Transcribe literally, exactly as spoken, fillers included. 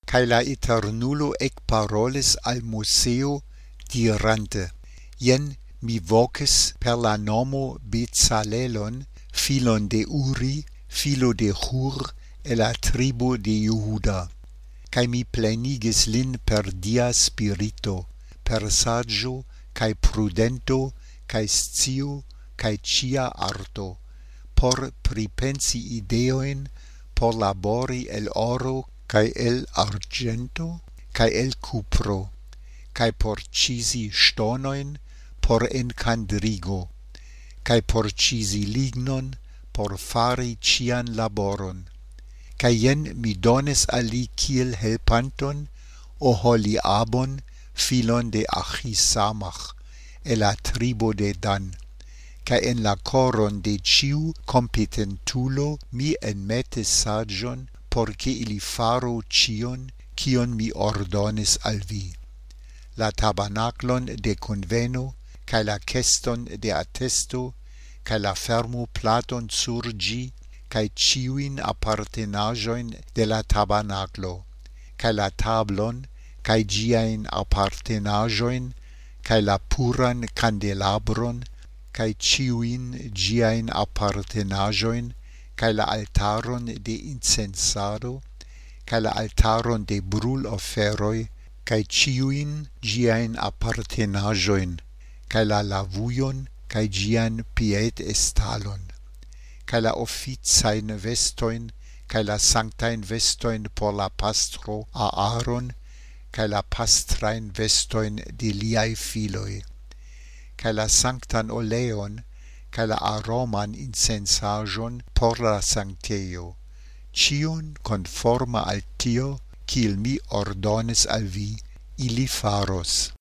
Cae la Eternulo ecparolis al Moseo, dirante: Ien mi voces per la nomo Bezalelon, filon de Uri, filo de Hur, e la tribo de Iuda. Cae mi plenigis lin per Dia Spirito, per saggio, cae prudento, cae scio, cae cia arto, por pripensi ideoin, por labori el oro, cae el argento, cae el cupro, cae por cisi stonoin, por encandrigo, cae por cisi lignon, por fari cian laboron. Cae ien mi donis al li kiel helpanton, Oholiabon, filon de Achisamach, e la tribo de Dan. Cae en la coron de ciu competentulo mi enmetis sagion, porce ili faro cion, cion mi ordonis al vi. La tabernaclon de conveno, cae la ceston de attesto, cae la fermo platon sur gi, cae ciuin appartenajoin de la tabernaclo, cae la tablon, cae giain appartenajoin, cae la puran candelabron, cae ciuin giain appartenajoin, cae la altaron de incensado, cae la altaron de brul oferoi, cae ciuin giain appartenajoin, cae la lavuion, cae gian pied estalon, cae la officain vestoin, cae la sanctain vestoin por la pastro Aaron, cae la pastrain vestoin de liae filoi, cae la sanctan oleon, cae la aroman incensajon por la sancteio, cion conforma al tio, cil mi ordonis al vi, ili faros.